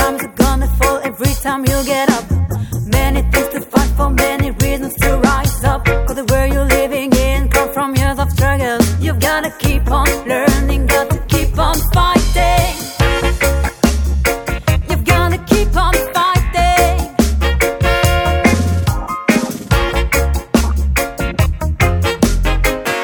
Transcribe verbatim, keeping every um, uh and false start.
times you're gonna fall every time you get up. Many things to fight for, many reasons to rise up. Cause the world you're living in comes from years of struggle. You've gotta keep on learning.